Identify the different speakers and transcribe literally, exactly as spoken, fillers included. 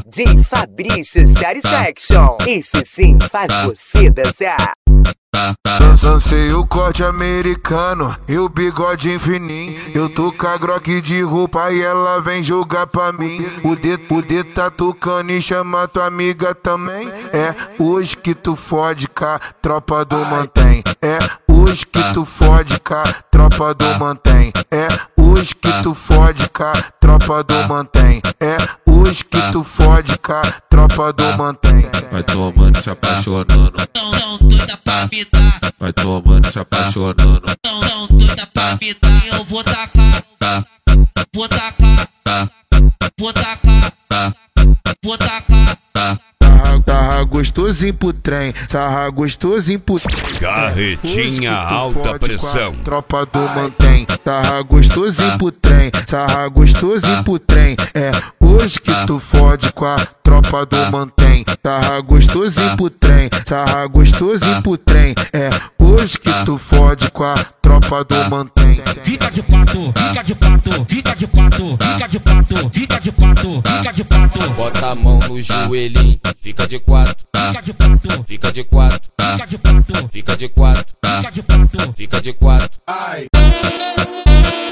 Speaker 1: D J Fabrício Satisfaction. Esse sim faz você dançar.
Speaker 2: Dancei o corte americano e o bigode fininho. Eu tô com a Glock de roupa e ela vem jogar pra mim. O dedo, o dedo tá tocando e chama tua amiga também. É hoje que tu fode com a tropa do mantém. É hoje que tu fode com a tropa do mantém. É hoje que tu fode com a tropa do mantém. É hoje que tu fode com a tropa do mantém.
Speaker 3: Vai tomando, se apaixonando.
Speaker 4: Não, não, doida pra me dar.
Speaker 3: Vai tomando, se apaixonando.
Speaker 4: Não, não, doida pra me dar. Eu vou tacar, vou tacar, vou tacar, vou tacar.
Speaker 2: Sarra, sarra gostosinho pro trem, sarra gostosinho pro trem.
Speaker 5: Carretinha alta pressão.
Speaker 2: Tropa do mantém, sarra gostosinho pro trem, sarra gostosinho pro trem. É hoje que tu fode com a tropa do mantém. Sarra gostosinho pro trem, sarra gostosinho pro trem. É hoje que tu fode com a tropa do mantém.
Speaker 6: Fica de quatro, fica de quatro, fica de quatro, fica de quatro, fica de quatro, fica de quatro.
Speaker 7: Bota a mão no joelhinho, fica de quatro,
Speaker 6: fica de quatro,
Speaker 7: fica de quatro,
Speaker 6: fica de quatro,
Speaker 7: fica de quatro,
Speaker 6: fica de quatro,
Speaker 7: fica de quatro.